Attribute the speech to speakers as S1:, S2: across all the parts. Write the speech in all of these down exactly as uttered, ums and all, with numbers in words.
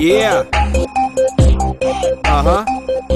S1: Yeah. Ага.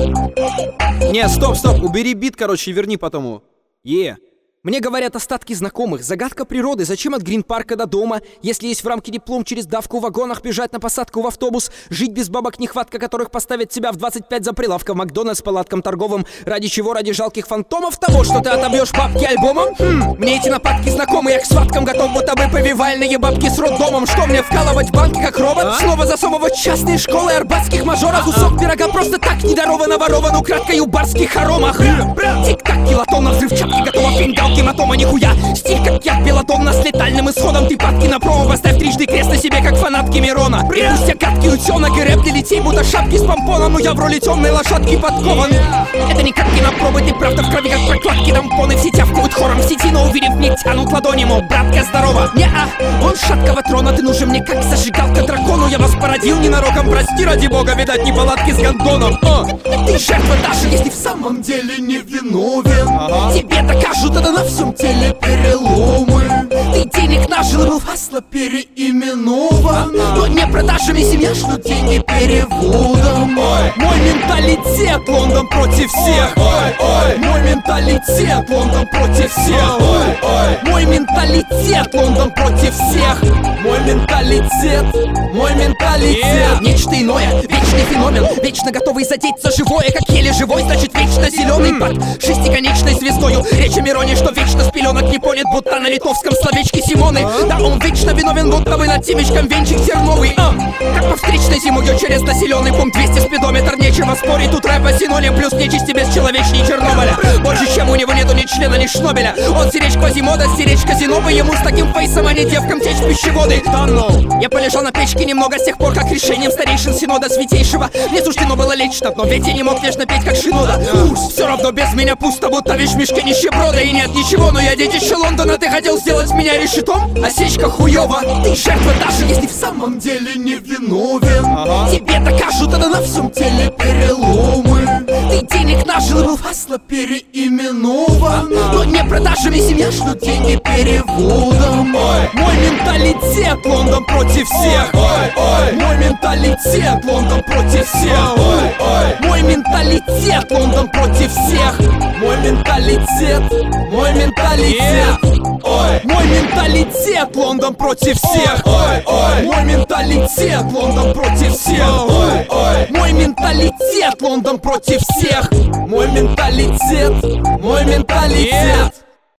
S1: Не, стоп, стоп, убери бит, короче, и верни потом его. Yeah.
S2: Мне говорят остатки знакомых. Загадка природы. Зачем от Грин-парка до дома? Если есть в рамке диплом, через давку в вагонах бежать на посадку в автобус. Жить без бабок нехватка, которых поставят тебя в двадцать пять за прилавка в Макдональдс с палатком торговым. Ради чего? Ради жалких фантомов того, что ты отобьешь папки альбомом? Хм, мне эти нападки знакомы. Я к схваткам готов, будто бы повивальные бабки с роддомом. Что мне, вкалывать в банки как робот? А? Снова засовывать частные школы арбатских мажоров. Кусок пирога просто так недорованно ворован украдкой у барских хоромах. Тик-так, килотонна, взрывчатки, готова фингал. Гематома нихуя, стиль как яд, белотонна с летальным исходом. Ты падки на промо, поставь трижды крест на себе, как фанат Кимирона. И пусть я гадкий утенок и рэп для детей, будто шапки с помпоном, но я в роли темной лошадки подкован. Это не как кинопробы, ты правда в крови, как прокладки. Тампоны все тявкают хором в сети, но увидев мне тянут ладони, мол, братка, здорово. Не-а, он шаткого трона, ты нужен мне как зажигалка дракону. Я вас породил ненароком, прости ради бога, видать неполадки с гондоном. О, ты жертва даже если в самом деле не виновен. Ага. Тебе докажут это на всем теле переломы. Ты денег нажил, был фасло переименован. Но не продажами семья, что деньги переводом. Ой. Мой менталитет, Лондон против всех. Ой, ой. Мой менталитет, Лондон против всех. Ой, ой. Мой менталитет, Лондон против всех. Мой менталитет, мой менталитет. Yeah. Нечто иное, вечный феномен. Вечно готовый задеть за живое, как еле живой, значит вечно зеленый под шестиконечной звездою. Речь о Мироне, что вечно с пеленок не понят, будто на литовском словечке Симоны. Да он вечно виновен, будто бы над темечком венчик терновый. а. Как по встречной зимою через населенный пункт двести спидометр. Нечего спорить, тут рэпа синоним, плюс нечисти бесчеловечней Чернобыля. Больше, чем у него нету ни члена, ни шнобеля. Он сиречь Квазимода, сиречь Казинова. Ему с таким фейсом, а не девкам течь пищеводы. Да ну, я полежал на печке немного с тех пор, как решением старейшин Синода Святейшего мне суждено было лечь на дно, ведь я не мог нежно петь, как Шинода. Уж все равно без меня пусто, будто вещь в мешке нищеброда. И нет ничего, но я детище Лондона. Ты хотел сделать меня решетом? Осечка хуёва. Ты жертва даже если в самом деле не виновен. Ага. Тебе докажут это на всем теле переломы. Ты денег нажил, был фасло переименован. ага. Но не продажами семья, что деньги переводом. Ой. Мой менталитет, Лондон против всех. Ой, ой. Мой менталитет, Лондон против всех. Ой, ой. Мой менталитет, Лондон против всех. Мой менталитет, мой менталитет. Yeah. Ой. Мой менталитет, Лондон против всех. Ой, ой. Мой менталитет, Лондон против всех. Ой, ой. Мой менталитет, Лондон против всех. Мой менталитет, мой менталитет. Yeah.